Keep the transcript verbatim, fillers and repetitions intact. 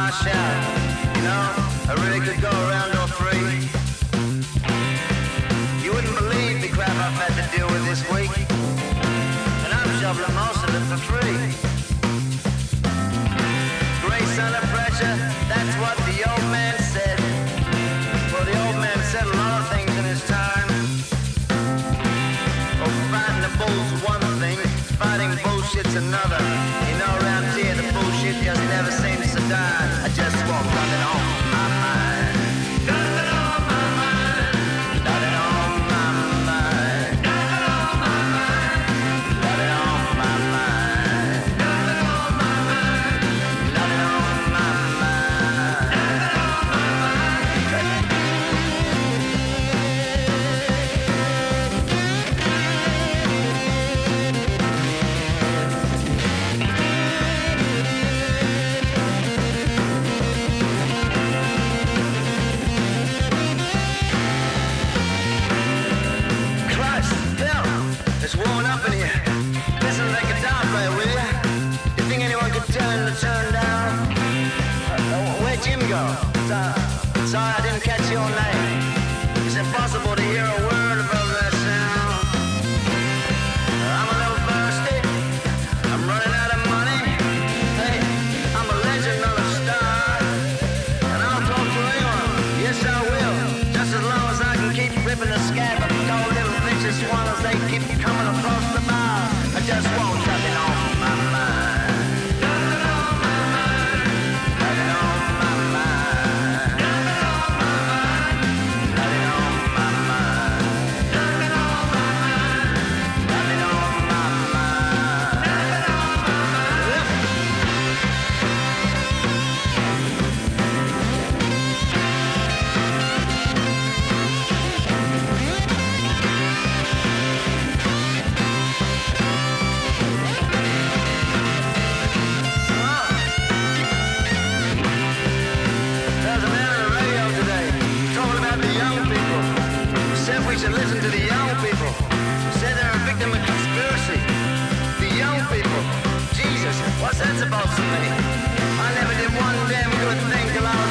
my shout. You know, I really could go around or three. You wouldn't believe the crap I've had to deal with this week, and I'm shoveling most of it for free. Grace under pressure, that's what the old man said. Well, the old man said a lot of things in his time. Oh, fighting the bull's one thing, fighting bullshit's another. You know, around here the bullshit just never seems to die. I just want nothing on my mind. Nothing on my mind. Nothing on my mind. Nothing on my mind. Nothing on my mind. Nothing on my mind. Nothing on my mind. Nothing on my mind. Christ, Bill, it's warming up in here. Listen to that guitar player, will ya? You think anyone could turn the turn down? Uh, uh, where'd Jim go? Uh, sorry, I didn't catch your name. It's impossible to hear a word above that sound. I'm a little thirsty. I'm running out of money. Hey, I'm a legend, not a star. And I'll talk to anyone. Yes, I will. Just as long as I can keep ripping the scab of cold little vicious swallows, they keep coming across the bar. I just want nothing on my mind. Nothing on my mind. Nothing on my mind. Nothing on my mind. Nothing on my mind. Nothing on my mind. Nothing on my mind. Nothing on my mind. There's a man on the radio today talking about the young people. He said we should listen to the young people. He said they're a victim of conspiracy. The young people. Jesus, what's that supposed to mean? I never did one damn good thing till I